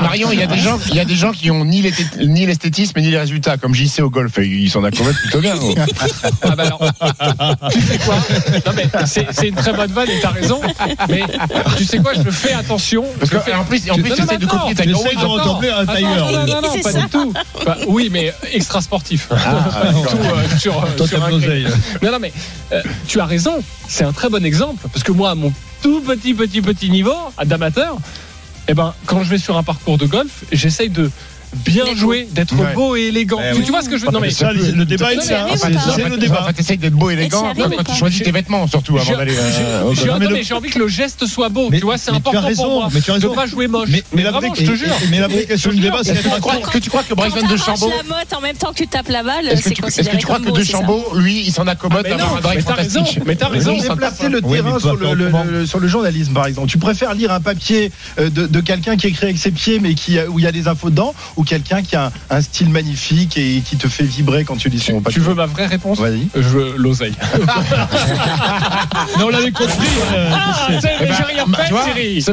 a des gens qui ont ni l'esthétisme ni les résultats, comme JC au golf. Il s'en a quand même plutôt bien. Ah bah alors, tu sais quoi ? Non mais c'est une très bonne vanne et t'as raison. Mais tu sais quoi ? Je fais attention. Parce qu'en plus, j'essaie de copier ta J'essaie de ressembler à un tailleur. Non, pas du tout. Oui, mais extra sportif. Sur non, mais tu as raison. C'est un très bon exemple. Parce que moi, à mon tout petit niveau d'amateur, quand je vais sur un parcours de golf, j'essaye de bien jouer, d'être beau et élégant. Tu vois ce que je veux dire ? Non mais ça, le débat, c'est le débat. Tu essayes d'être beau et élégant quand tu choisis tes vêtements, surtout avant d'aller. J'ai envie que le geste soit beau. Tu vois, c'est important pour moi. De pas jouer moche. Mais vraiment, je te jure. Mais la vraie question du débat, c'est que tu crois que Bryson DeChambeau. Quand tu la motte en même temps que tu tapes la balle, c'est considéré comme beau. Est-ce que tu crois que DeChambeau, lui, il s'en accommode d'avoir un drive fantastique ? Mais t'as raison. J'ai placé le terrain sur le journalisme, par exemple. Tu préfères lire un papier de quelqu'un qui écrit avec ses pieds, mais où il y a des infos dedans, ou quelqu'un qui a un style magnifique et qui te fait vibrer quand tu lis son papier. Tu veux ma vraie réponse ? Vas-y. Je veux l'oseille. Mais on l'avait compris. J'ai rien fait, Thierry.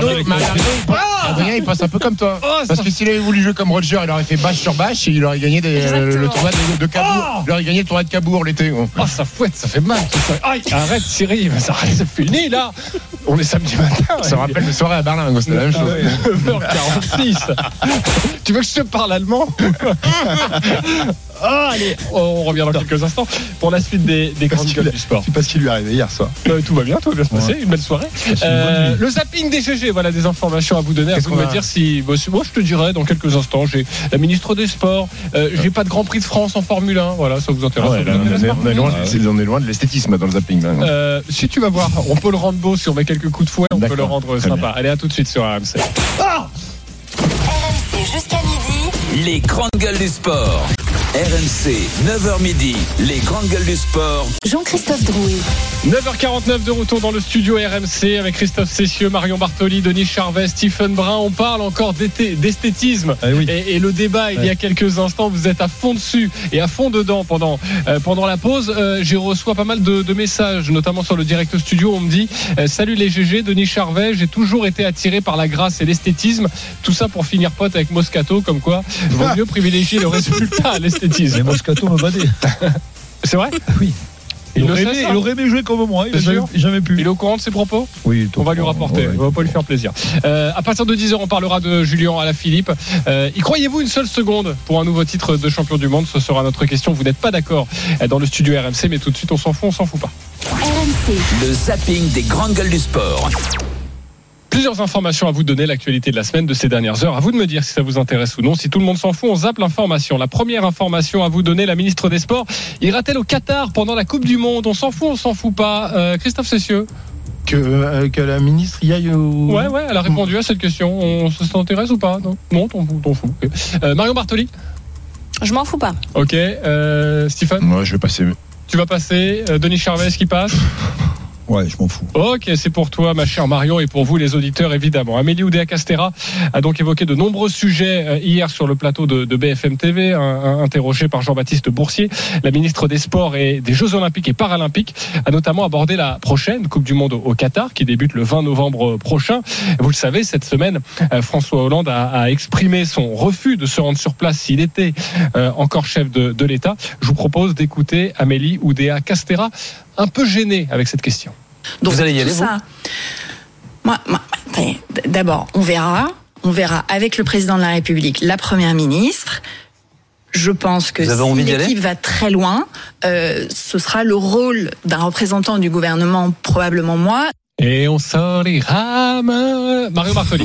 Adrien, il passe un peu comme toi. Parce que s'il avait voulu jouer comme Roger, il aurait fait bâche sur bâche et il aurait gagné le tournoi de Cabourg. Il aurait gagné le tournoi de Cabourg l'été. Ça fouette, ça fait mal. Arrête, Thierry, c'est fini là. On est samedi matin. Ça me rappelle les soirées à Berlin, c'était la même chose. 9h46. Tu veux que je te parle allemand? Allez, on revient dans quelques instants pour la suite des grandes gueules du sport. C'est pas ce qui lui est arrivé hier soir. Tout va bien se passer, une belle soirée. Le zapping des GG, voilà des informations à vous donner. À vous de me dire si. Moi, je te dirai dans quelques instants. J'ai la ministre des Sports. J'ai pas de Grand Prix de France en Formule 1. Voilà, ça vous intéresse. On est loin de l'esthétisme dans le zapping. Si tu vas voir, on peut le rendre beau si on met quelques coups de fouet. On peut le rendre sympa. Allez, à tout de suite sur RMC. RMC jusqu'à midi. Les grandes gueules du sport. RMC, 9h midi, les grandes gueules du sport. Jean-Christophe Drouet. 9h49 de retour dans le studio RMC avec Christophe Cessieux, Marion Bartoli, Denis Charvet, Stephen Brun. On parle encore d'esthétisme. Et le débat, il y a quelques instants, vous êtes à fond dessus et à fond dedans pendant la pause. J'ai reçu pas mal de messages, notamment sur le direct studio. On me dit salut les GG, Denis Charvet, j'ai toujours été attiré par la grâce et l'esthétisme. Tout ça pour finir pote avec Moscato, comme quoi vaut mieux privilégier le résultat à l'esthétisme. Mais Moscato me badait. C'est vrai? Oui. Il aurait aimé jouer comme moi. Il n'a jamais pu. Il est au courant de ses propos? Oui. On va lui rapporter. On va pas lui faire plaisir. À partir de 10h, on parlera de Julien Alaphilippe. Y croyez-vous une seule seconde pour un nouveau titre de champion du monde? Ce sera notre question. Vous n'êtes pas d'accord dans le studio RMC, mais tout de suite, on s'en fout pas. RMC. Le zapping des grandes gueules du sport. Plusieurs informations à vous donner, l'actualité de la semaine, de ces dernières heures. À vous de me dire si ça vous intéresse ou non. Si tout le monde s'en fout, on zappe l'information. La première information à vous donner, la ministre des Sports ira-t-elle au Qatar pendant la Coupe du Monde? On s'en fout pas. Christophe Cessieux. Que la ministre y aille au... Ouais, elle a répondu à cette question. Ça t'intéresse ou pas? Non, t'en fous. Okay. Marion Bartoli. Je m'en fous pas. Ok. Stephen. Moi, je vais passer. Tu vas passer. Denis Charvet, qui passe? Ouais, je m'en fous. Ok, c'est pour toi, ma chère Marion, et pour vous, les auditeurs, évidemment. Amélie Oudéa-Castéra a donc évoqué de nombreux sujets hier sur le plateau de BFM TV, interrogée par Jean-Baptiste Boursier. La ministre des Sports et des Jeux Olympiques et Paralympiques a notamment abordé la prochaine Coupe du Monde au Qatar, qui débute le 20 novembre prochain. Vous le savez, cette semaine, François Hollande a exprimé son refus de se rendre sur place s'il était encore chef de l'État. Je vous propose d'écouter Amélie Oudéa-Castéra, un peu gênée avec cette question. Donc, vous allez y aller, vous? Moi, d'abord, on verra avec le président de la République, la première ministre. Je pense que si l'équipe va très loin, ce sera le rôle d'un représentant du gouvernement, probablement moi. Et on sort les rames. Mario Bartoli.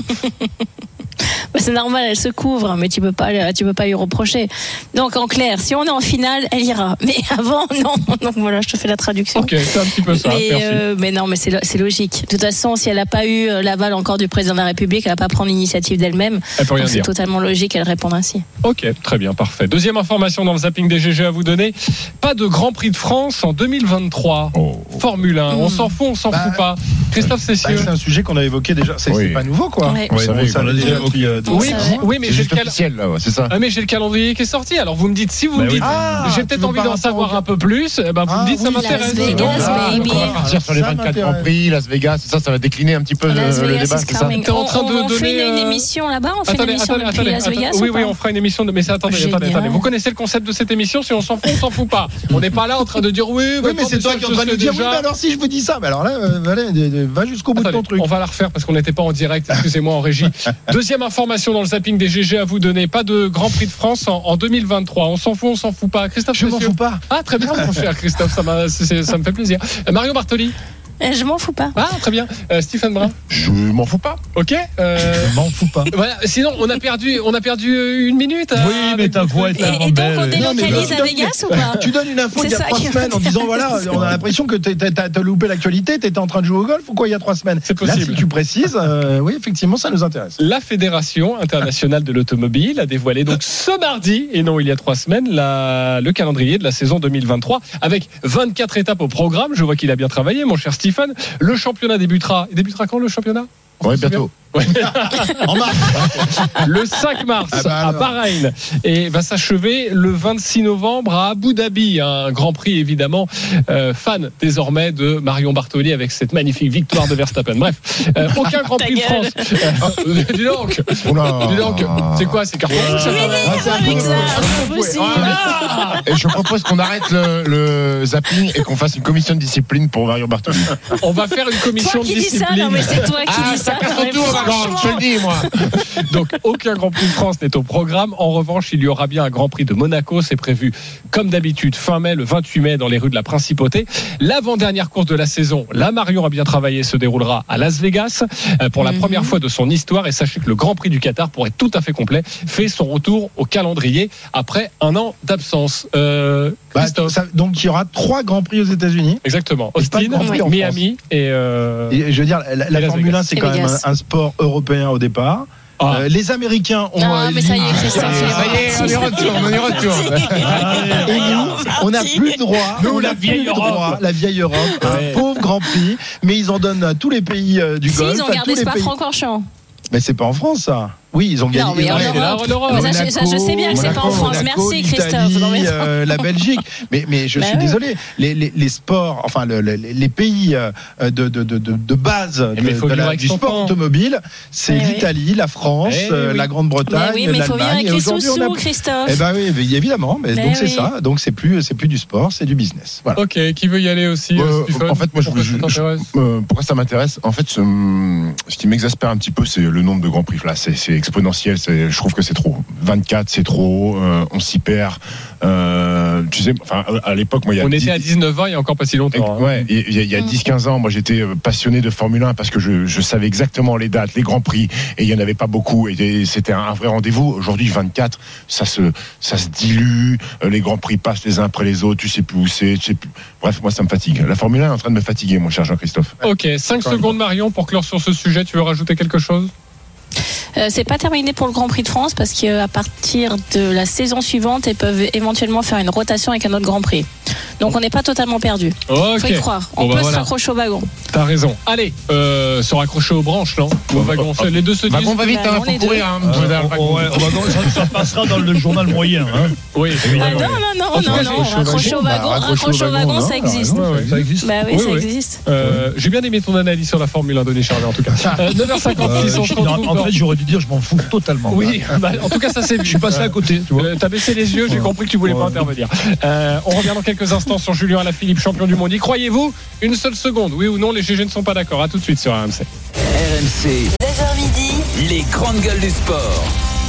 C'est normal, elle se couvre, mais tu peux pas lui reprocher. Donc en clair, si on est en finale, elle ira. Mais avant, non. Donc voilà, je te fais la traduction. Ok, c'est un petit peu ça. Mais non, mais c'est logique. De toute façon, si elle n'a pas eu l'aval encore du président de la République, elle va pas prendre l'initiative d'elle-même. Donc c'est totalement logique qu'elle réponde ainsi. Ok, très bien, parfait. Deuxième information dans le zapping des GG à vous donner. Pas de Grand Prix de France en 2023. Formule 1. On s'en fout pas. Christophe Cessieux. C'est un sujet qu'on a évoqué déjà. C'est pas nouveau, quoi. Ça l'a déjà évoqué. Oui, mais j'ai c'est ça. Mais j'ai le calendrier qui est sorti. Alors vous me dites, si vous me dites, j'ai peut-être envie d'en savoir un peu plus, vous me dites, ça m'intéresse. On va partir sur les 24 Grands Prix, Las Vegas, ça va décliner un petit peu le débat, c'est ça? T'es en train de donner. On fait une émission là-bas, on fait une émission de Las Vegas. Oui, on fera une émission de. Mais attendez. Vous connaissez le concept de cette émission? Si on s'en fout pas. On n'est pas là en train de dire oui, mais c'est toi qui es en train de dire oui, mais alors si je vous dis ça, alors là, va jusqu'au bout de ton truc. On va la refaire parce qu'on n'était pas en direct, excusez-moi, en régie. Deuxième information dans le zapping des GG à vous donner. Pas de Grand Prix de France en 2023. On s'en fout pas. Christophe, je m'en fous pas. Ah, très bien, mon cher Christophe, ça me fait plaisir. Mario Bartoli. Je m'en fous pas. Ah, très bien. Stephen Brun. Je m'en fous pas. Ok. Je m'en fous pas. Voilà. Sinon, on a perdu 1 minute. Oui, mais ta voix est tellement belle. Et donc, on délocalise à Vegas ou pas? Tu donnes une info il y a 3 semaines en disant voilà, on a l'impression que t'as loupé l'actualité, t'étais en train de jouer au golf ou quoi il y a 3 semaines? C'est possible. Là, si tu précises, oui, effectivement, ça nous intéresse. La Fédération internationale de l'automobile a dévoilé donc ce mardi, et non il y a 3 semaines, le calendrier de la saison 2023 avec 24 étapes au programme. Je vois qu'il a bien travaillé, mon cher Stephen. Le championnat débutera quand, le championnat? Oui, bientôt. En mars. Le 5 mars à Bahreïn et va s'achever le 26 novembre à Abu Dhabi. Un Grand Prix évidemment fan désormais de Marion Bartoli avec cette magnifique victoire de Verstappen. Bref, aucun Grand Prix de France. Dis donc. C'est quoi, c'est carton rouge? Et je propose qu'on arrête le zapping et qu'on fasse une commission de discipline pour Marion Bartoli. On va faire une commission de discipline. Toi qui dis ça, non mais c'est toi qui dis ça. Je le dis, moi. Donc aucun Grand Prix de France n'est au programme. En revanche, il y aura bien un Grand Prix de Monaco. C'est prévu comme d'habitude fin mai, le 28 mai dans les rues de la Principauté. L'avant-dernière course de la saison, la Marion a bien travaillé, se déroulera à Las Vegas pour la première fois de son histoire. Et sachez que le Grand Prix du Qatar, pour être tout à fait complet, fait son retour au calendrier après un an d'absence. Christophe. Donc il y aura 3 Grands Prix aux États-Unis. Exactement. Austin, Miami et je veux dire, la Formule 1 c'est quand même un sport européen au départ. Les Américains ont. Non, mais ça y est, Christophe. On y retourne. Et nous, on n'a plus le droit. Nous, la vieille Europe. La vieille Europe. Un pauvre Grand Prix. Mais ils en donnent à tous les pays du Golfe. Ils ont gardé Spa-Francorchamps. Mais c'est pas en France, ça. Oui, ils ont gagné. Non, mais en Europe. Je sais bien que c'est pas en France. Merci, Christophe. La Belgique. Mais je suis désolé. Les sports, enfin les pays de base du sport automobile, c'est l'Italie, la France, la Grande-Bretagne, l'Allemagne. Mais il faut venir avec les sous-sous, Christophe. Eh ben oui, évidemment. Donc c'est ça. Donc c'est plus du sport, c'est du business. Voilà. Ok, qui veut y aller aussi? En fait, moi, pourquoi ça m'intéresse? En fait, ce qui m'exaspère un petit peu, c'est le nombre de grands prix. Là, c'est exponentiel. Je trouve que c'est trop. 24, c'est trop. On s'y perd. Tu sais, enfin, à l'époque, moi, on était à 19 ans, il y a encore pas si longtemps. Ouais, il y a 10-15 ans, moi, j'étais passionné de Formule 1 parce que je savais exactement les dates, les grands prix, et il y en avait pas beaucoup. Et c'était un vrai rendez-vous. Aujourd'hui, 24, ça se dilue. Les grands prix passent les uns après les autres. Tu sais plus où c'est. Bref, moi, ça me fatigue. La Formule 1 est en train de me fatiguer, mon cher Jean-Christophe. Ok, 5 secondes, Marion, pour clore sur ce sujet. Tu veux rajouter quelque chose? C'est pas terminé pour le Grand Prix de France parce qu'à partir de la saison suivante, ils peuvent éventuellement faire une rotation avec un autre Grand Prix. Donc on n'est pas totalement perdu. Okay. Faut y croire. On peut se raccrocher au wagon. T'as raison. Allez, se raccrocher aux branches, non? Au wagon. Les deux se disent. Wagon va vite, faut courir. Ça passera dans le journal moyen. Oui. Non. Raccrocher au wagon, ça existe. Ça existe. Bah oui, ça existe. J'ai bien aimé ton analyse sur la Formule 1 de Charles en tout cas. 9h56, on se retrouve. En fait, j'aurais dû dire, je m'en fous totalement. Oui, en tout cas, ça c'est. Je suis passé à côté. T'as baissé les yeux, j'ai compris que tu voulais pas intervenir. On revient dans quelques instants sur Julien Alaphilippe, champion du monde. Y croyez-vous? Une seule seconde, oui ou non? Les GG ne sont pas d'accord. À tout de suite sur RMC. RMC. 9h midi. Les grandes gueules du sport.